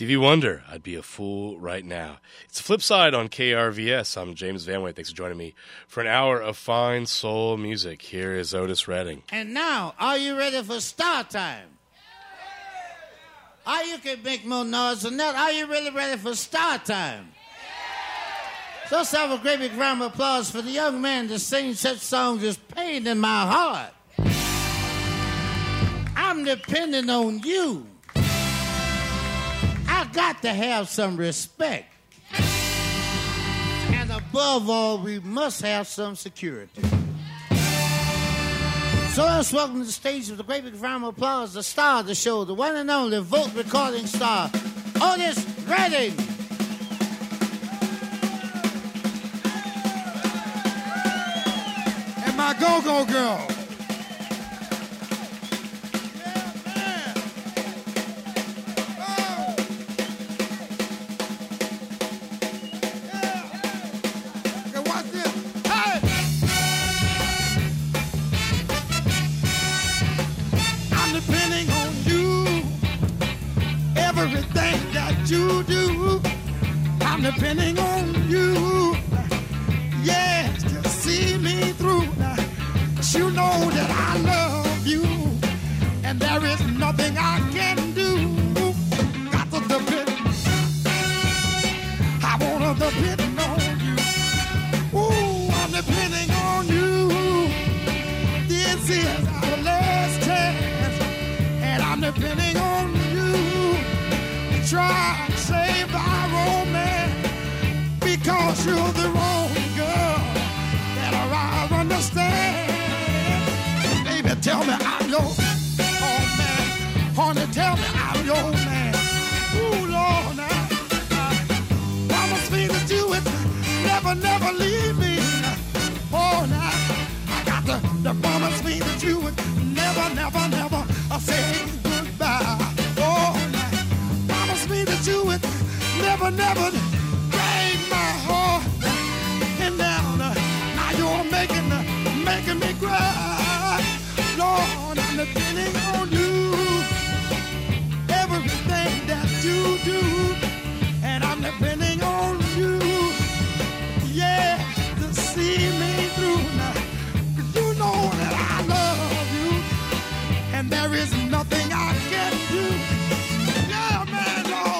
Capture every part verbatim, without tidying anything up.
Stevie Wonder, I'd Be a Fool Right Now. It's the flip side on K R V S. I'm James Van Weyck. Thanks for joining me for an hour of fine soul music. Here is Otis Redding. And now, are you ready for Star Time? Are you can make more noise than that? Are you really ready for Star Time? So let's have a great big round of applause for the young man that sings such songs as Pain in My Heart. I'm depending on you. I got to have some respect. And above all, we must have some security. So let's welcome to the stage with a great big round of applause, the star of the show, the one and only Volt recording star, Otis Redding. And my go-go girl. You do. I'm depending on you, yes, to see me through. Now, you know that I love you, and there is nothing I can do. Got to depend. I wanna depend on you. Ooh, I'm depending on you. This is our last chance, and I'm depending on you. Try to save our romance because you're the wrong girl that I understand. Baby, tell me I'm your oh man. Honey, tell me I'm your man. Ooh, Lord, now, uh, promise me that you would never, never leave me. Oh, now, I got to, to promise me that you would never, never, never uh, say goodbye. Me that you would never, never break my heart. And now, uh, now you're making, uh, making me cry. Lord, I'm depending on you. Everything that you do, and I'm depending on you. Yeah, to see me through now. 'Cause you know that I love you, and there is nothing I can do. Yeah, man.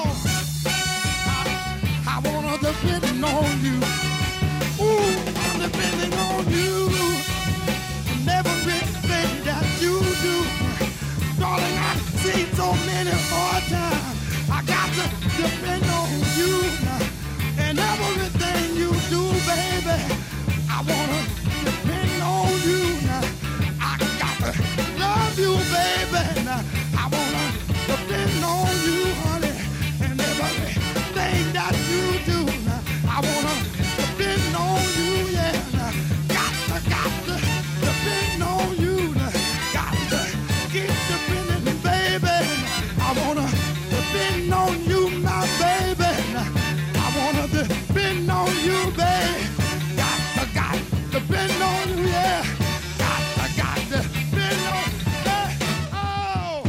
Depending on you. Ooh, I'm depending on you. And everything that you do. Darling, I've seen so many hard times. I got to depend on you. And everything you do, baby, I want to depend on you. I got to love you, baby. I want to depend on you, honey. And everything that you do. I wanna depend on you, yeah. Got to, got to depend on you. Got to keep depending, baby. I wanna depend on you, my baby. I wanna depend on you, baby. Got to, got to depend on you, yeah. Got to, got to depend on you. Oh,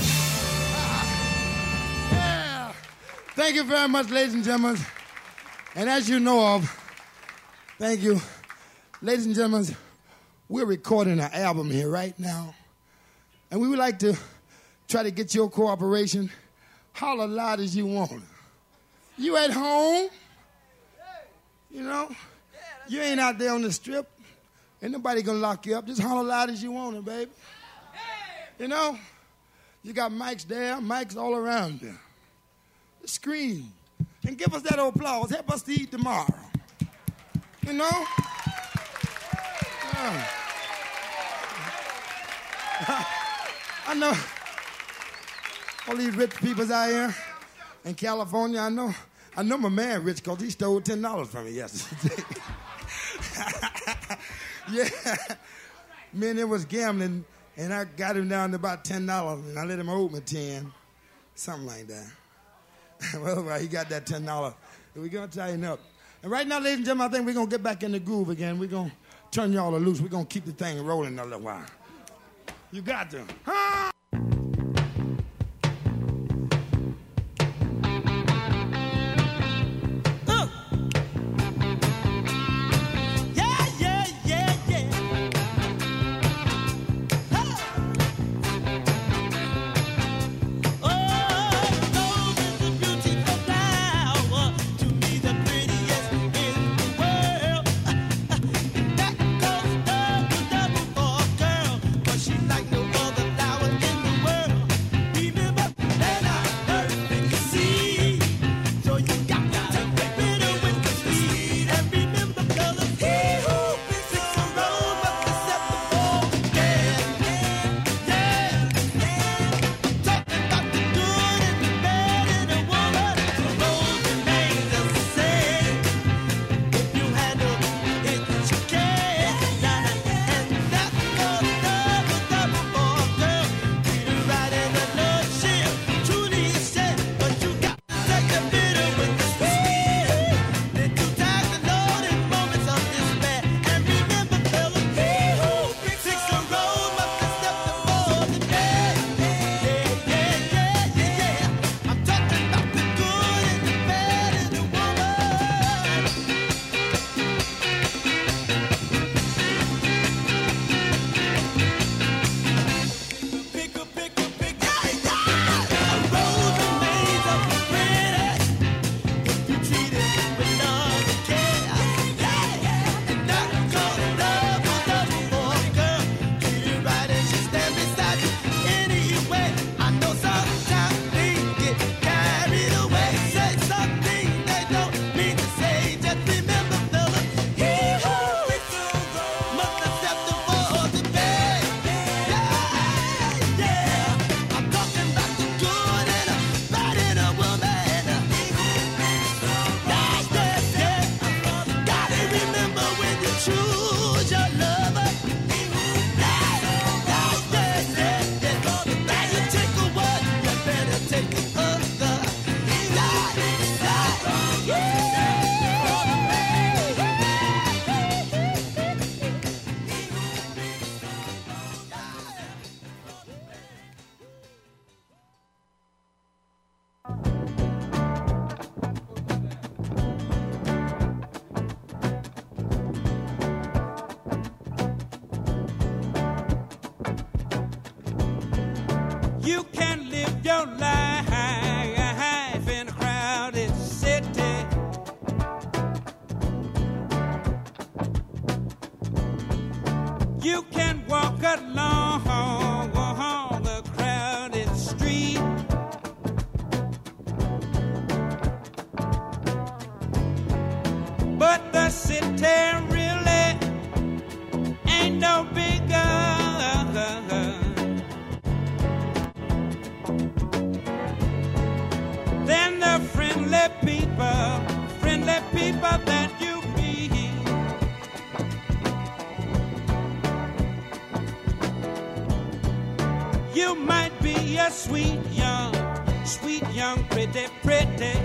yeah. Thank you very much, ladies and gentlemen. And as you know of, thank you, ladies and gentlemen, we're recording an album here right now. And we would like to try to get your cooperation. Holler loud as you want. You at home, you know, you ain't out there on the strip. Ain't nobody gonna lock you up. Just holler loud as you want it, baby. You know, you got mics there, mics all around you. Just scream. And give us that applause. Help us to eat tomorrow. You know? Yeah. I know all these rich peoples out here in California. I know I know my man rich because he stole ten dollars from me yesterday. Yeah. Me and him was gambling, and I got him down to about ten dollars, and I let him hold me ten. Something like that. Well, well, he got that ten dollars. We're going to tighten up. And right now, ladies and gentlemen, I think we're going to get back in the groove again. We're going to turn y'all loose. We're going to keep the thing rolling a little while. You got to. Huh? You can walk along the crowded street, but the city really ain't no bigger than the friendly people, friendly people that you meet. You might be a sweet young, sweet young, pretty, pretty.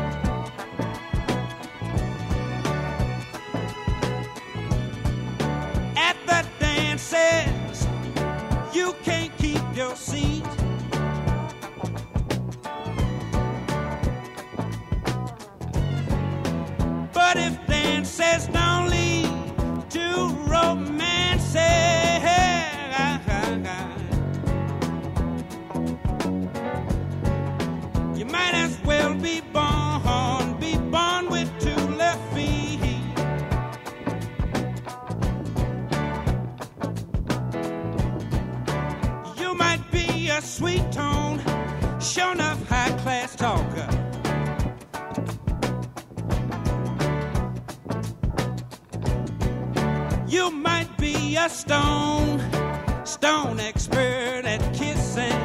At the dances, you can't keep your seat. But if dances don't lead to romance, you might as well be born, be born with two left feet. You might be a sweet tone, sure enough high-class talker. You might be a stone, stone expert at kissing.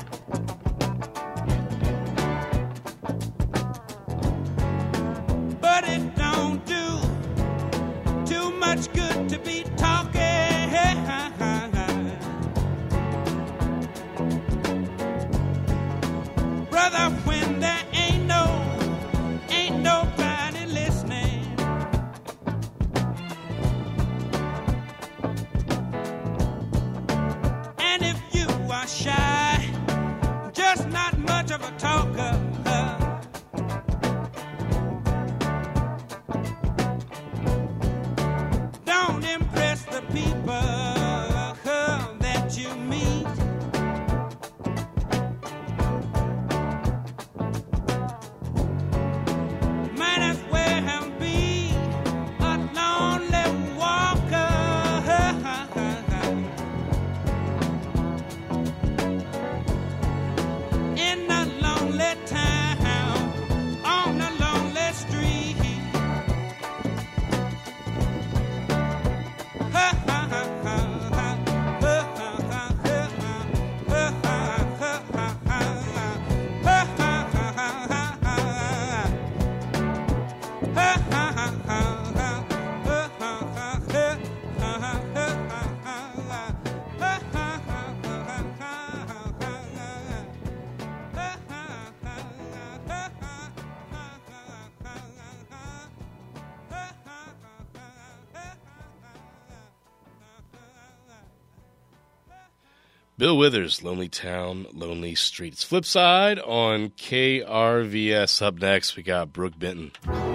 But it don't do too much good to be talking. Brother, when there ain't no, ain't nobody listening. And if you are shy, just not much of a talker, don't impress the people that you meet. Might as well be a lonely walker in a lonely town, on a lonely street. Bill Withers, Lonely Town, Lonely Street. It's Flip Side on K R V S. Up next, we got Brooke Benton.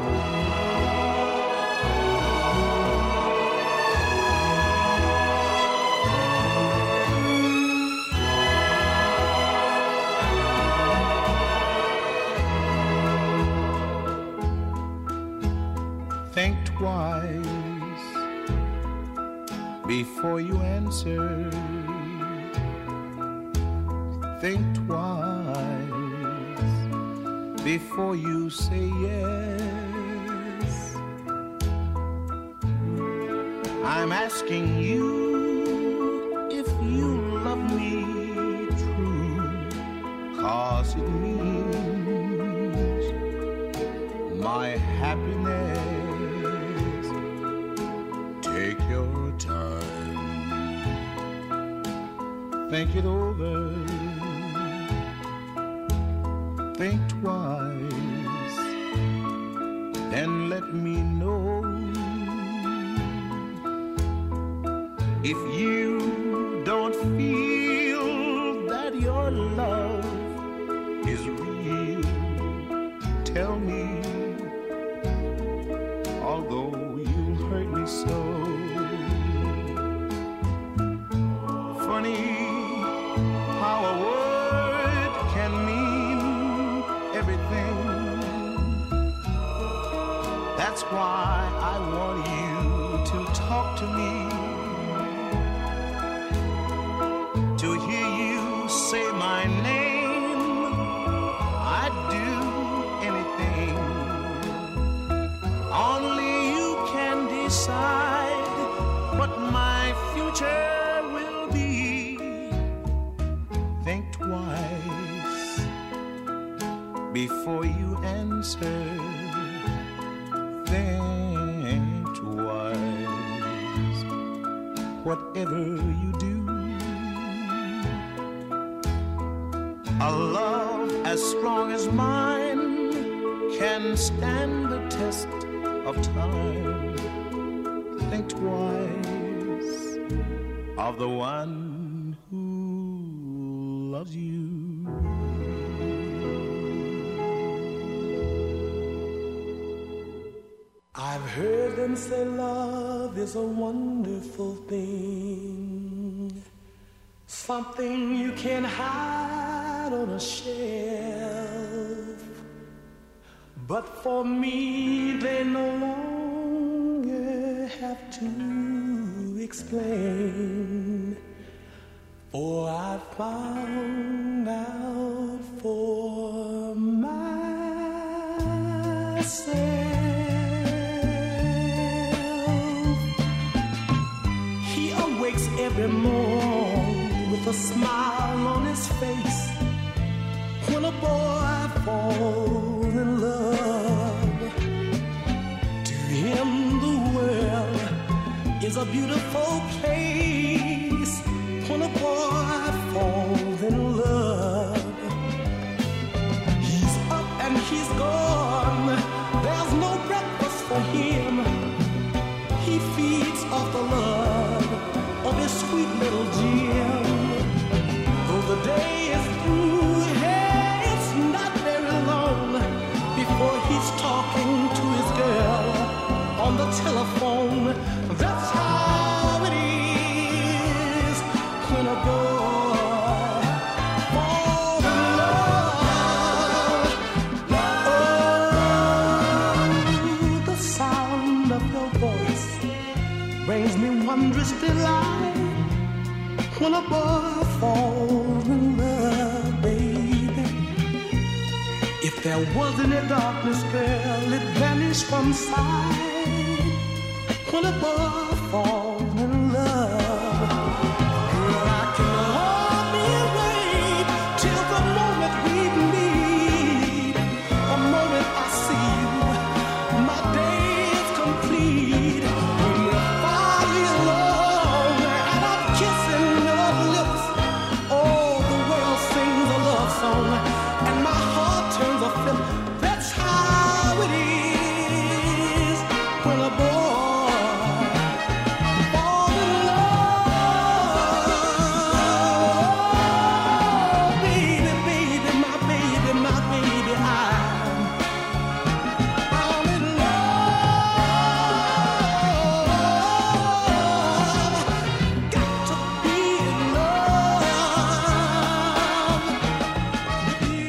Think twice before you answer. Think twice before you say yes. I'm asking you if you love me true, 'cause it means my happiness. Take your time, think it over. Think twice, then let me know. If you don't feel that your love is real, tell me, although you hurt me so. Funny how a word can mean everything. That's why I want you to talk to me. before you answer. Think twice, whatever you do. A love as strong as mine can stand the test of time. Think twice of the one who loves you. I've heard them say love is a wonderful thing, something you can hide on a shelf. But for me, they no longer have to explain, for I found out for myself. Every morning with a smile on his face, when a boy falls in love, to him the world is a beautiful place. When a boy falls in love, he's up and he's gone. There's no breakfast for him. He feeds off the love of his sweet little Jim. Though the day is through, hey, it's not very long before he's talking to his girl on the telephone. That's how it is when a boy falls in love. Oh, the sound of your voice brings me wondrous delight. When a boy falls in love, baby, if there was any darkness, girl, it vanished from sight. When a boy falls in love, girl, I can hardly wait till the moment we meet. The moment I see you, my day is complete. When we're finally alone and I'm kissing your lips, oh, the world sings a love song and my heart turns a flip. That's how it is when a boy falls in love. Baby, baby, my baby, my baby, I'm I'm in love. Got to be in love with you.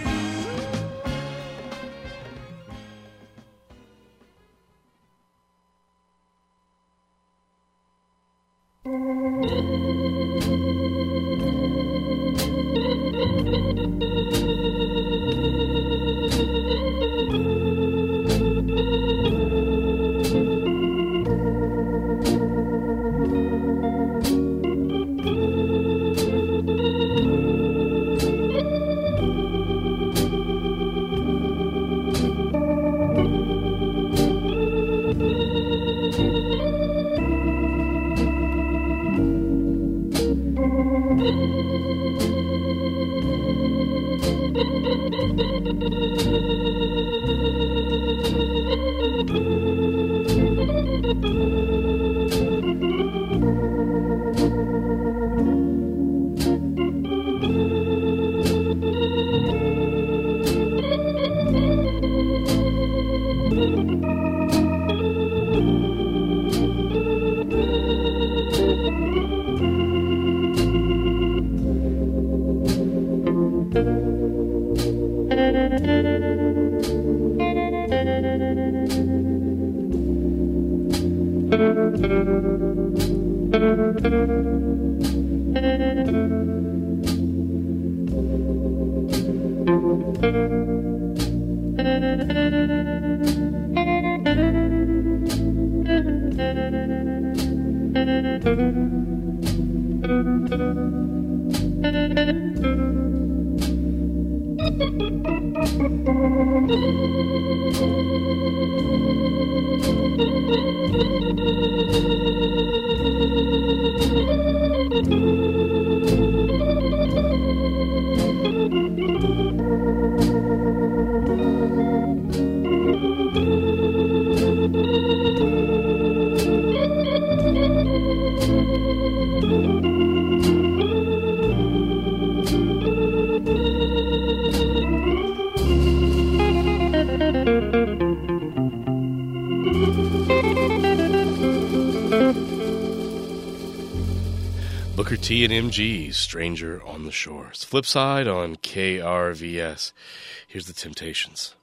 Thank you. Booker T and M G, Stranger on the Shores. Flip side on K R V S. Here's the Temptations.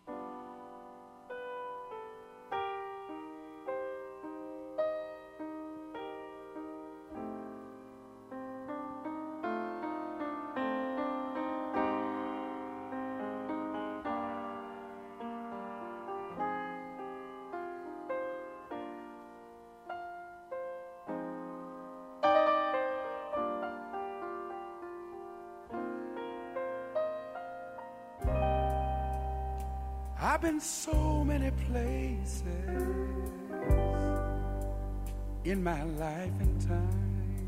I've been so many places in my life and time.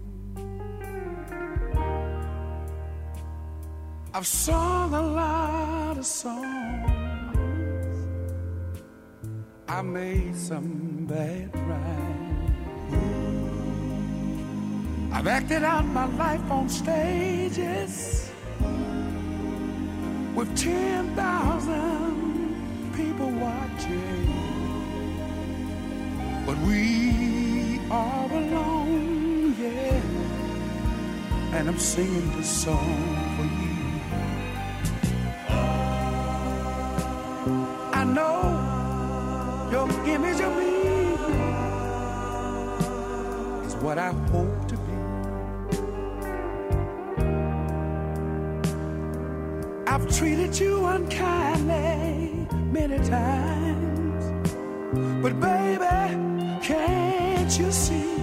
I've sung a lot of songs. I made some bad rhymes. I've acted out my life on stages with ten thousand people watching, but we are alone, yeah. And I'm singing this song for you. I know your image of me is what I hope to be. I've treated you unkindly many times, but baby, can't you see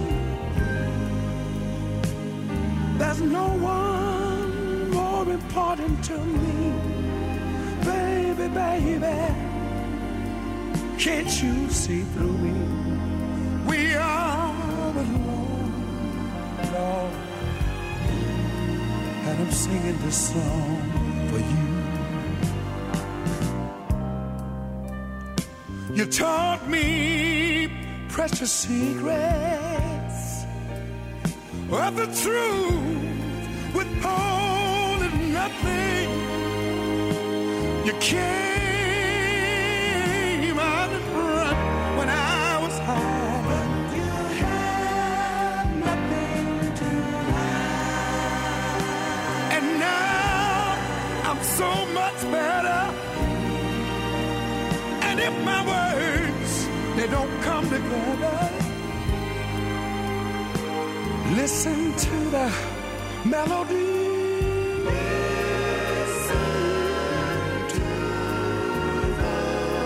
there's no one more important to me? Baby, baby, can't you see through me? We are alone, Lord, and I'm singing this song for you. You taught me precious secrets of the truth, withholding nothing. You came out in front when I was high. But you had nothing to hide. And now I'm so much better. And if my words, they don't come together, listen to the melody. Listen to the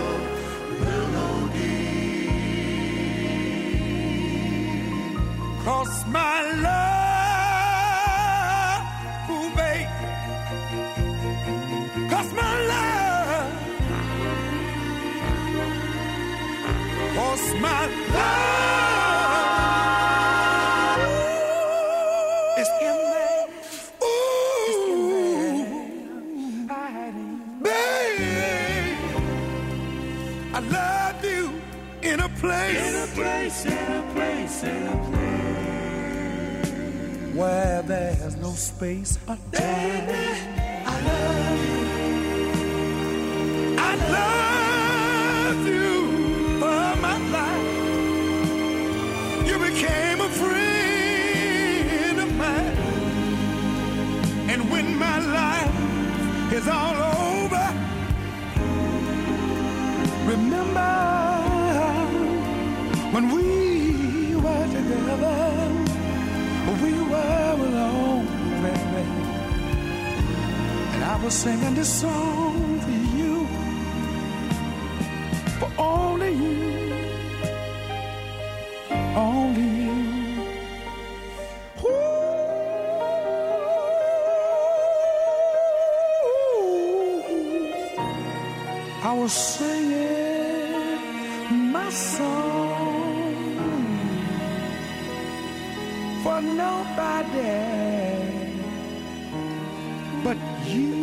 melody. 'Cause my love, ooh, babe, 'cause my love, 'cause my love is in there. Ooh, it's in there. I had it. Babe, I love you in a place, in a place, in a place, in a place where there's no space or time. Baby, I love you. I love you. You became a friend of mine, and when my life is all over, remember when we were together, we were alone, baby, and I was singing this song for you, for only you. Only you. Ooh. was singing my song for nobody but you.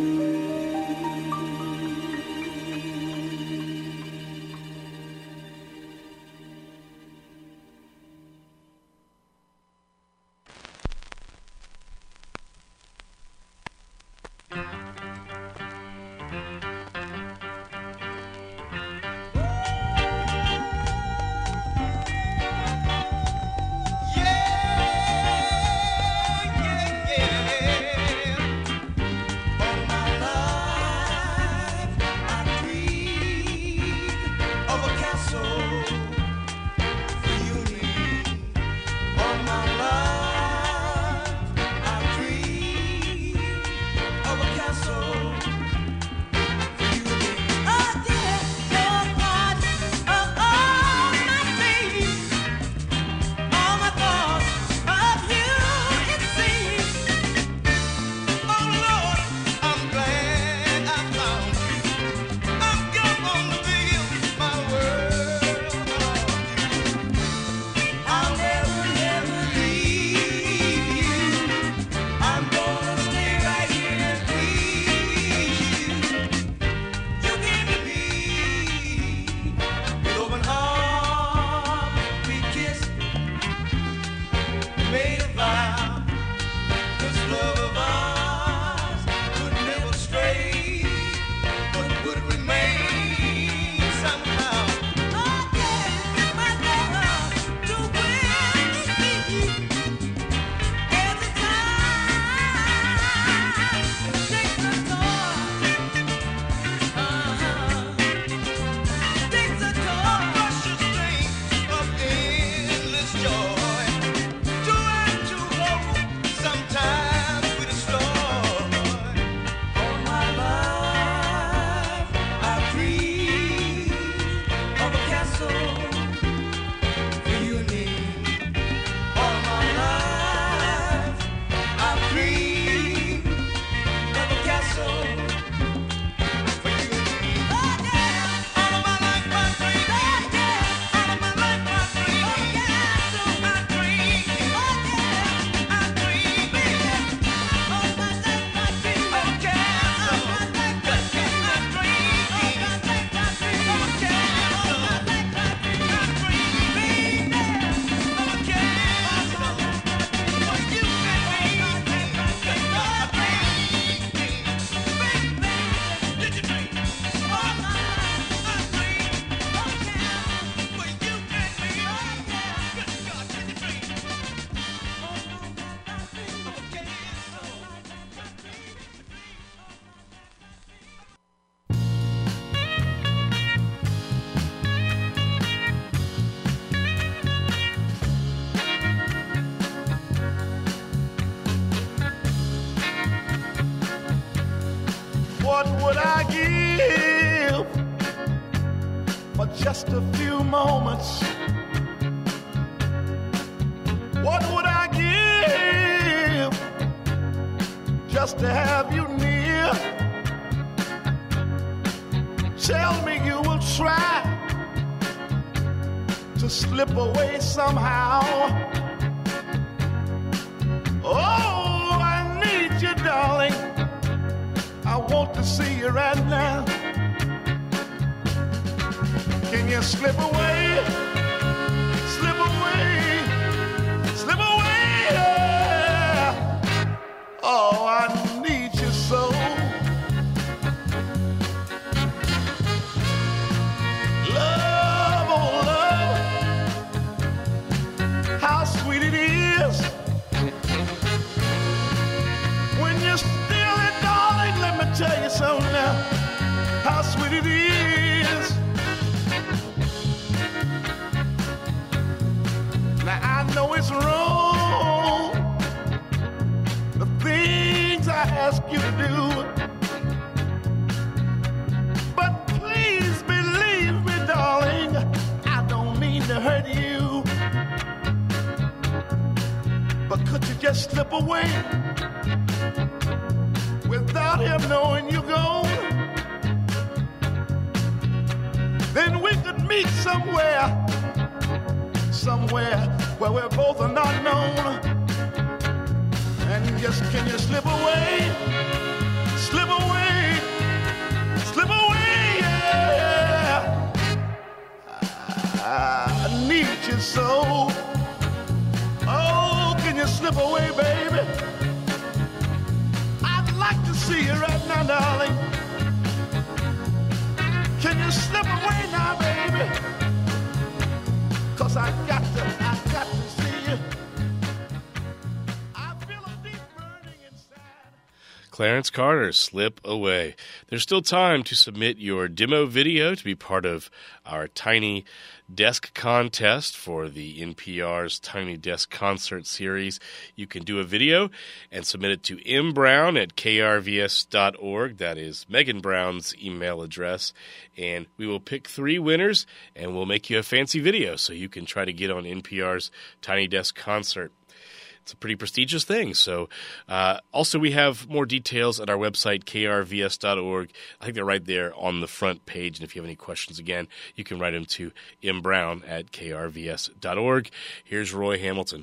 What would I give for just a few moments? What would I give just to have you near? Tell me you will try to slip away somehow. Oh, I need you, darling. I want to see you right now. Can you slip away? Slip away. Slip away. Yeah. Oh, I need you so. Love, oh love. How sweet it is when you're still it, darling. Let me tell you something now. How sweet it is. Now I know it's wrong, the things I ask you to do, but please believe me, darling, I don't mean to hurt you. But could you just slip away without him knowing you're gone? then we could meet somewhere, somewhere where we're both are not known. And just can you slip away, slip away, slip away, yeah. I need you so. Oh, can you slip away, baby? I'd like to see you right now, darling. Can you slip away now, baby? Cause I got to, I got to see you. I feel a deep burning inside. Clarence Carter, Slip Away. There's still time to submit your demo video to be part of our Tiny Desk contest for the N P R's Tiny Desk Concert Series. You can do a video and submit it to mbrown at k r v s dot org. That is Megan Brown's email address. And we will pick three winners, and we'll make you a fancy video so you can try to get on N P R's Tiny Desk Concert. It's a pretty prestigious thing. So uh, also we have more details at our website, k r v s dot org. I think they're right there on the front page. And if you have any questions, again, you can write them to mbrown at k r v s dot org. Here's Roy Hamilton.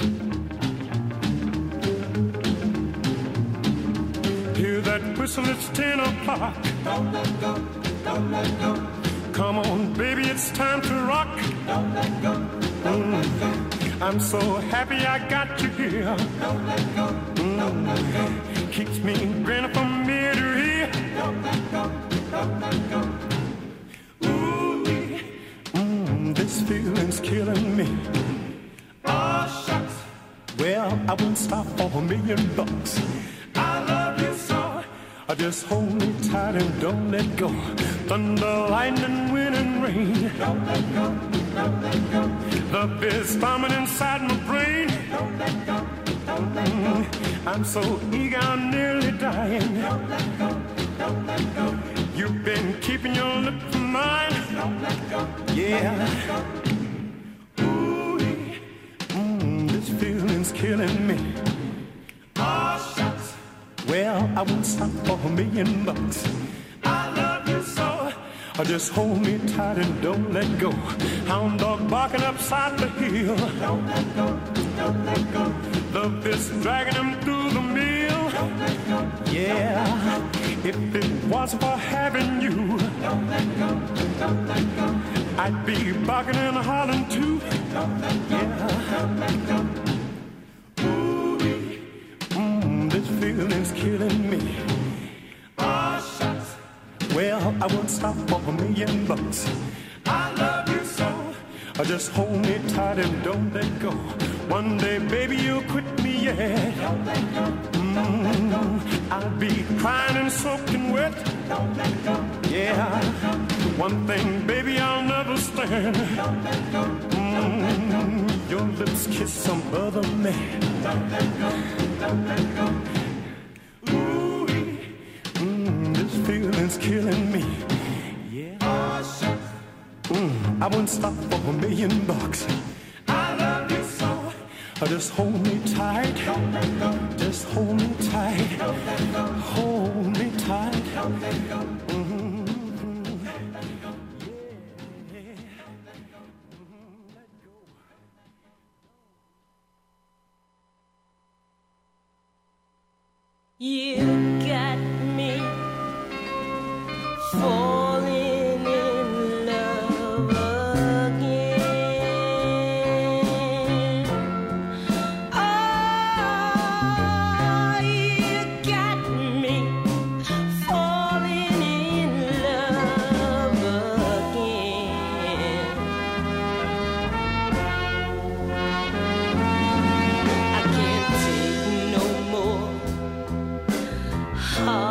Hear that whistle, it's ten o'clock. Don't let go, don't let go. Come on, baby, it's time to rock. Don't let go, don't let go. I'm so happy I got you here. Don't let go, don't let go. Keeps me grinning from ear to ear. Don't let go, don't let go. Ooh, mm, this feeling's killing me. Oh, shucks. Well, I won't stop for a million bucks. I love you so. Just hold me tight and don't let go. Thunder, lightning, wind, and rain. Don't let go, don't let go. The beat's bombing inside my brain. Don't let go, don't let go. I'm so eager, I'm nearly dying. Don't let go, don't let go. You've been keeping your lips from mine. Don't let go, yeah. Ooh, mm, this feeling's killing me. Oh, shucks. Well, I won't stop for a million bucks. I love you so. Just hold me tight and don't let go. Hound dog barking upside the hill. Don't let go, don't let go. The fist dragging him through the mill. Don't let go, yeah. If it wasn't for having you, don't let go, don't let go. I'd be barking and hollering too. Don't let go, yeah. Don't let go. This feeling's killing me. Oh, shucks. Well, I won't stop for a million bucks. I love you so. Just hold me tight and don't let go. One day, baby, you'll quit me, yeah. Don't let go. Mm, I'll be crying and soaking wet. Don't let go. Yeah. One thing, baby, I'll never stand. Don't let go. Mm, your lips kiss some other man. Don't let go. Don't let go. Ooh, mm, this feeling's killing me. Yeah. Oh, shucks. Mm, I won't stop for a million bucks. I love you so. Just hold me tight. Don't let go. Just hold me tight. Don't let go. Hold me tight. Don't let go. Mm-hmm. You got me falling in love again. Oh, you got me falling in love again. I can't take no more.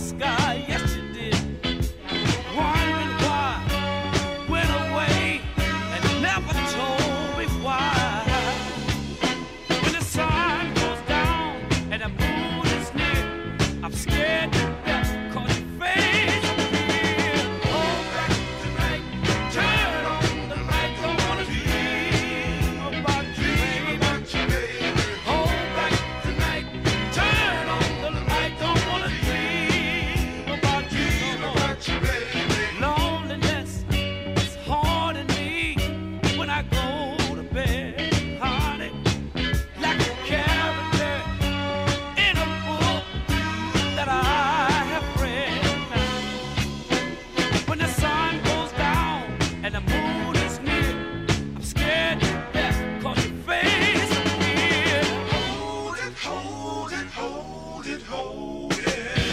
sky, yes you did. Wondering why you went away and never told me why. When the sun goes down and the moon is near, I'm scared to death 'cause your face appears. Hold back tonight, turn on the light, don't wanna dream about you, baby. Hold back tonight, turn on the light, don't wanna dream about you no more. Loneliness is haunting me when I go to bed, honey, like a character in a book that I have read. When the sun goes down and the moon is near, I'm scared to death 'cause your face appears. Hold it, hold it, hold it, hold it.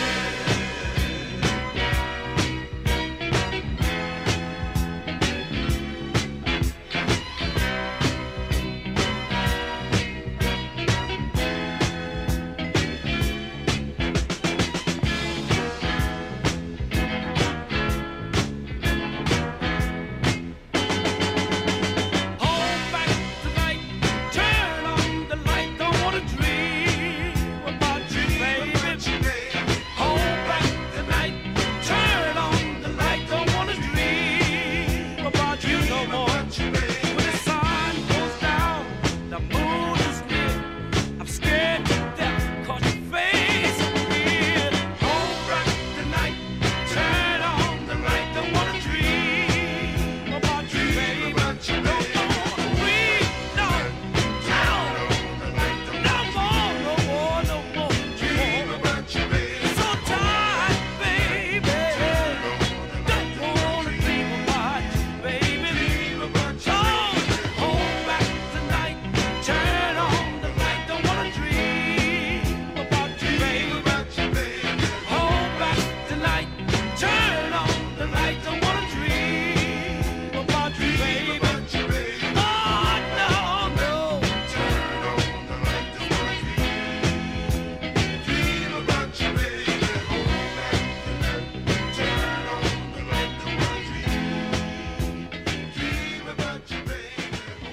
Hold back tonight, turn on the light, don't wanna dream about you, baby. Hold back tonight, turn on the light, don't wanna dream about you no more. When the sun goes down, the moon is near, I'm scared to death 'cause your face appears. Hold back tonight, turn on the light, don't wanna dream about you, baby. No more, we don't count. No more, no more, no more, dream about you, baby. So tired, baby. Don't wanna dream about you, baby. Oh, hold back tonight, turn on the light, don't wanna dream about you, baby. Hold back tonight, turn on the light, don't wanna dream about you, baby. Oh, no, no. Turn on the light, don't wanna dream. Dream about you, baby. Hold back tonight, turn on the light, don't wanna dream. Dream about you, baby.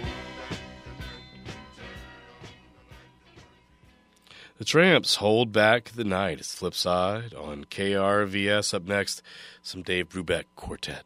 The Tramps, Hold Back the Night. It's Flipside on K R V S. Up next, some Dave Brubeck Quartet.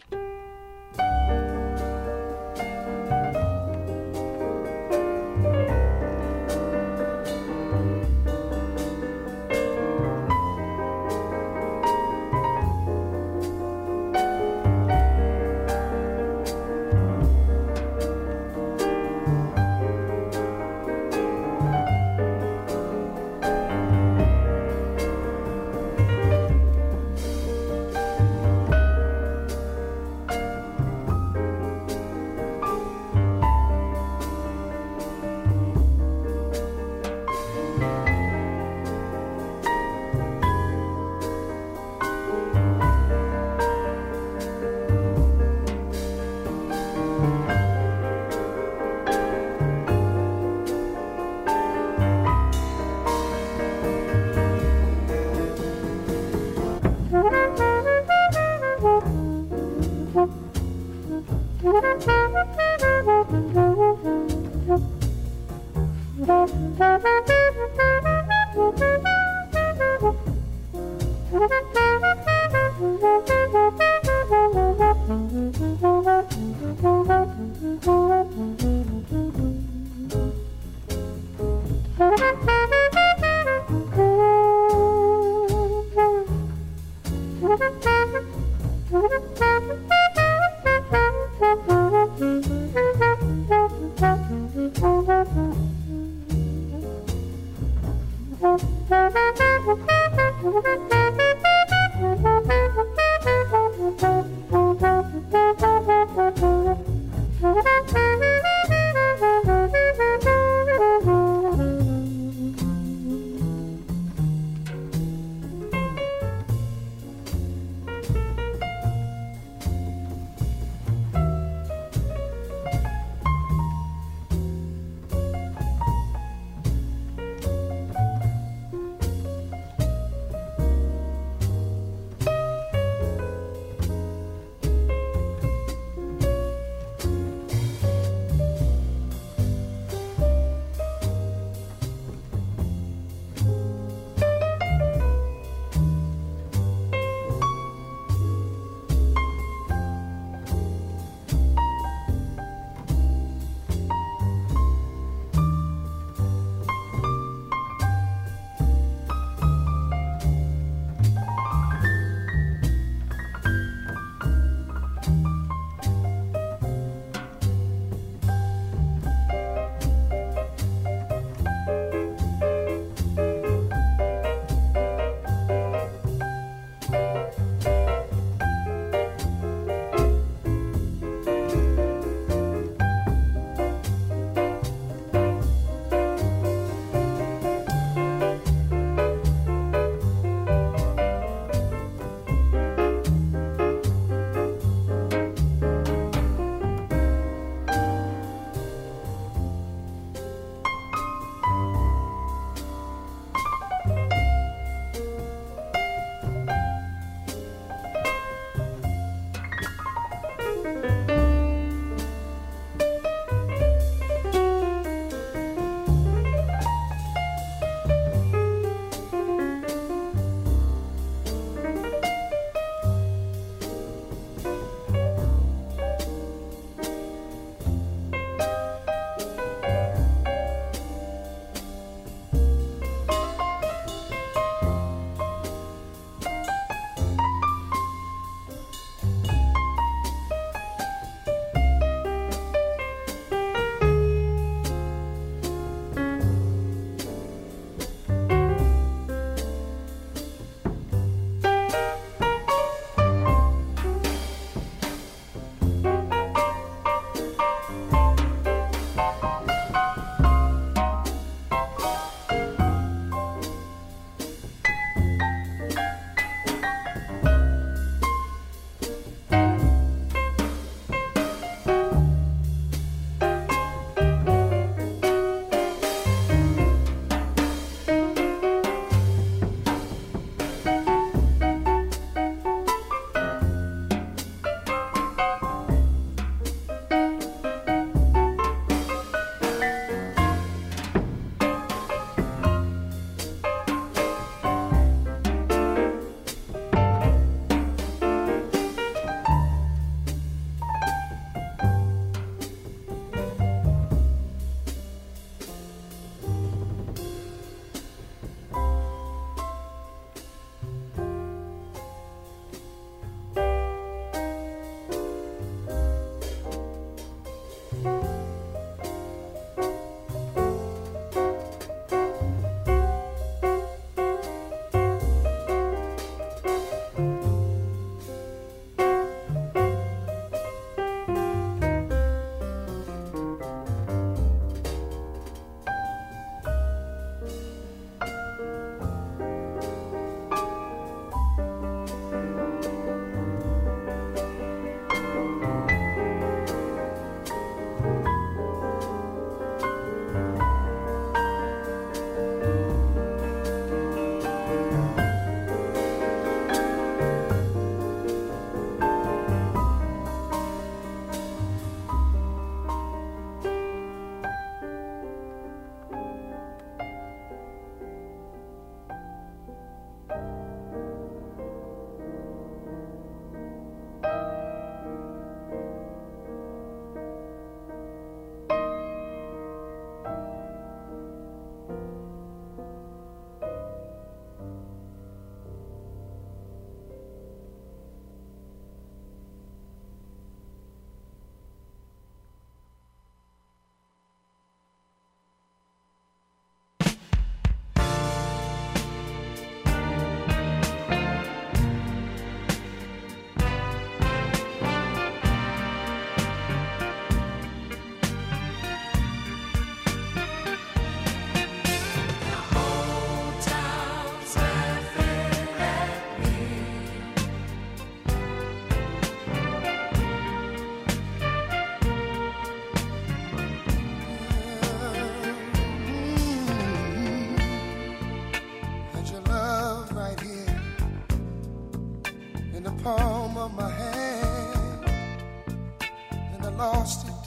the palm of my hand, and I lost it,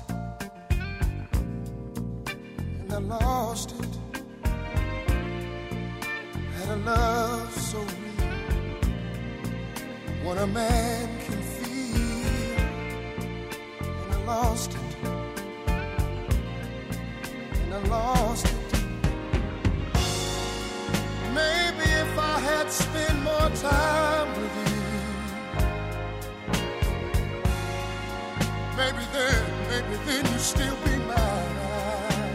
and I lost it. Had a love so real, what a man can feel, and I lost it, and I lost it. Maybe if I had spent more time with you, maybe then, maybe then you'd still be mine.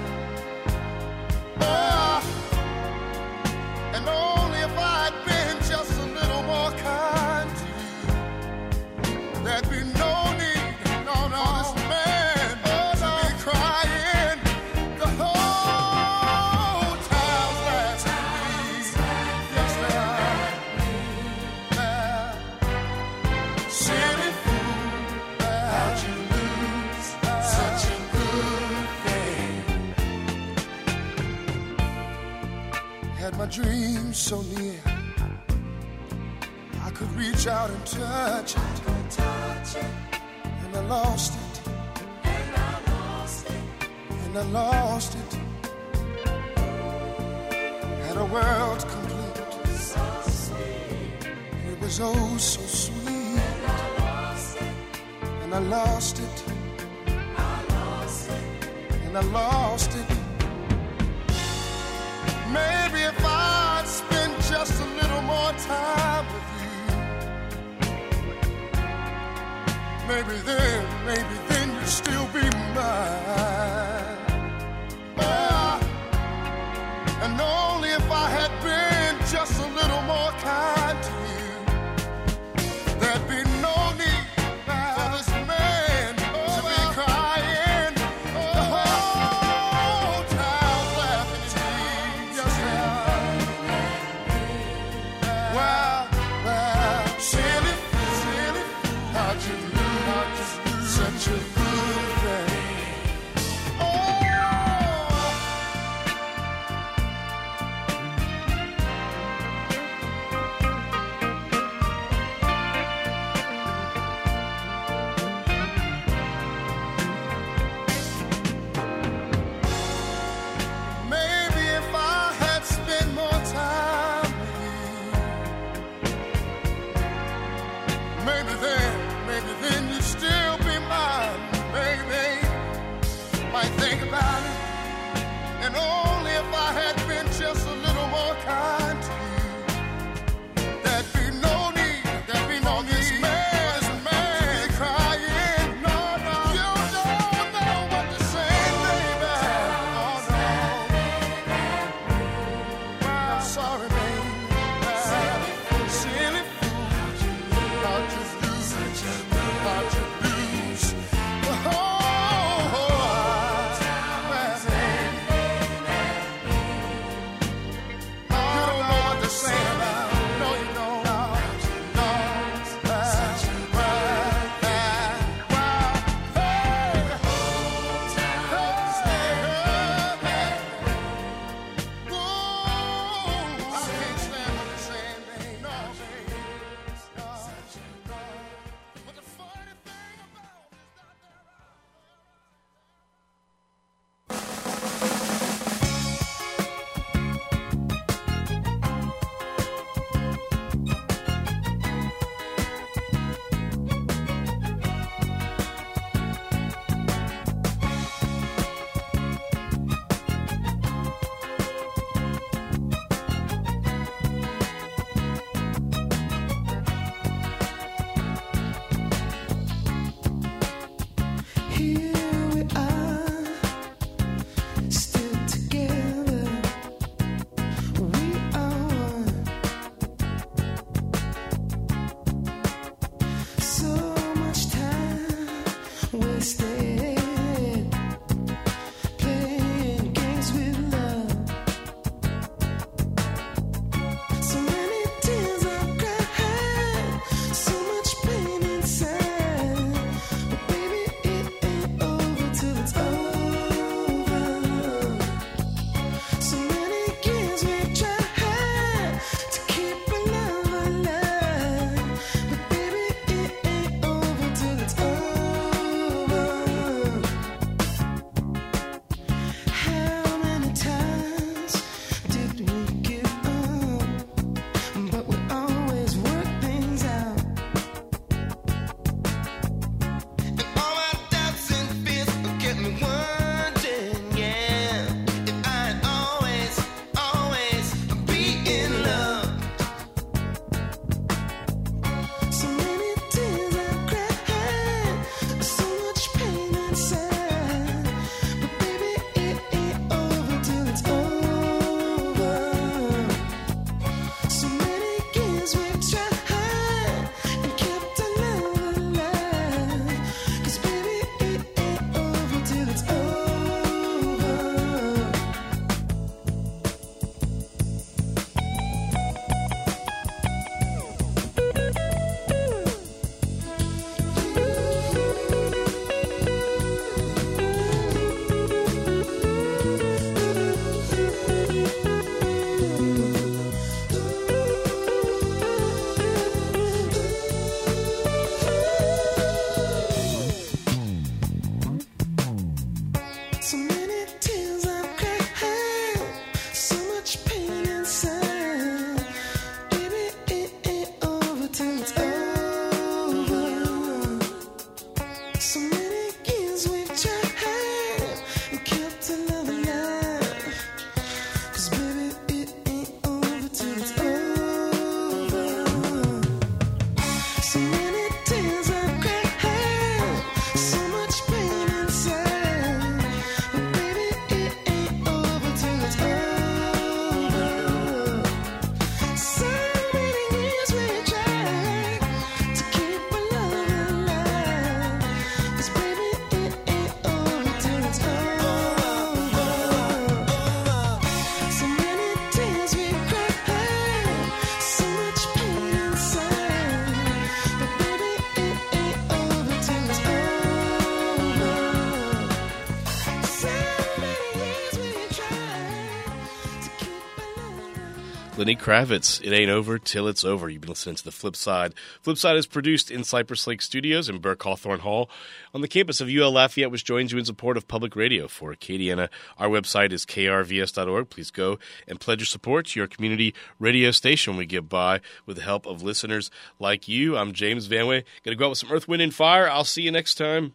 Oh, and only if I'd been just a little more kind to you, there'd be no need, no, no, this man oh, to no. be crying the whole time's lasting me. Yes, they are. Uh, silly fool, how'd you lose such a good thing? Had my dreams so near, I could reach out and touch it, and I lost it, and I lost it, and I lost it. Had a world complete, so sweet, it was oh so sweet, and I lost it, and I lost it, I lost it, and I lost it. Maybe if I'd spent just a little more time with you, maybe then, maybe then you'd still be mine. Oh, and only if I had been just a little more kind to you, there'd be no need for this man to be crying. The whole town's laughing at me. Yes, they are. Well, well, silly, silly, how'd you lose such a good thing? Oh, maybe if I had spent more time with you, maybe then, maybe then you'd still be mine. Lenny Kravitz, It Ain't Over Till It's Over. You've been listening to The Flip Side. Flip Side is produced in Cypress Lake Studios in Burke Hawthorne Hall on the campus of U L Lafayette, which joins you in support of public radio for Acadiana. Our website is k r v s dot org. Please go and pledge your support to your community radio station. We get by with the help of listeners like you. I'm James Vanway. Going to go out with some Earth, Wind, and Fire. I'll see you next time.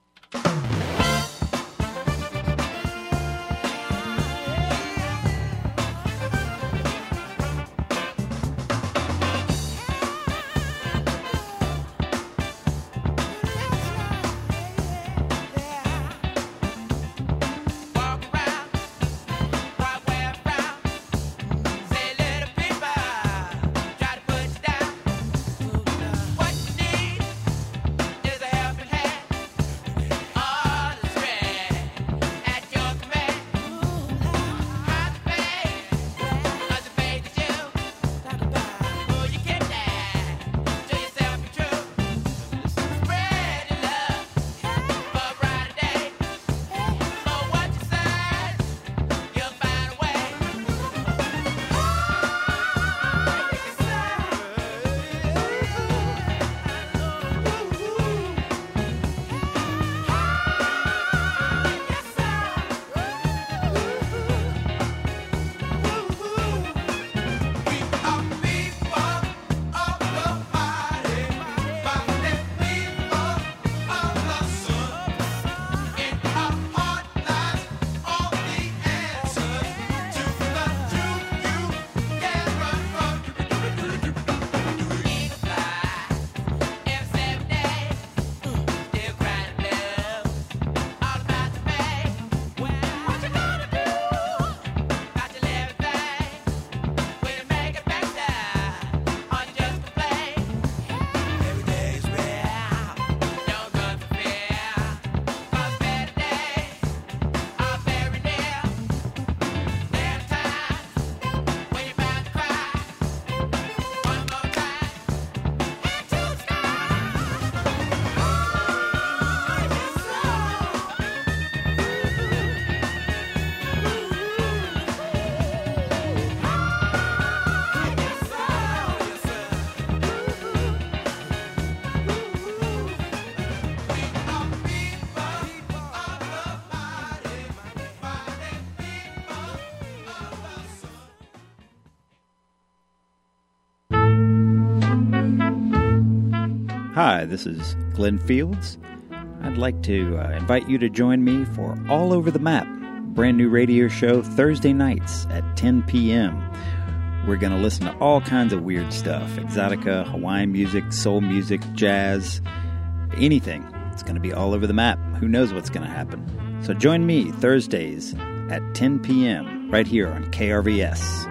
Hi, this is Glenn Fields. I'd like to uh, invite you to join me for All Over the Map, brand new radio show Thursday nights at ten p.m. We're going to listen to all kinds of weird stuff, exotica, Hawaiian music, soul music, jazz, anything. It's going to be all over the map. Who knows what's going to happen? So join me Thursdays at ten p.m. right here on K R V S.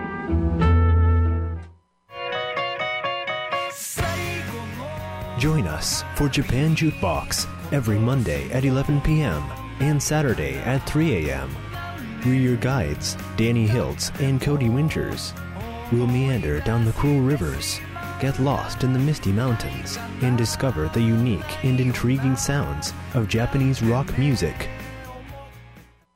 Join us for Japan Jukebox every Monday at eleven p.m. and Saturday at three a.m. We're your guides, Danny Hiltz and Cody Winters. We'll meander down the cool rivers, get lost in the misty mountains, and discover the unique and intriguing sounds of Japanese rock music.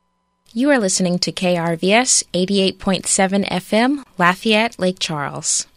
You are listening to K R V S eighty-eight point seven F M, Lafayette, Lake Charles.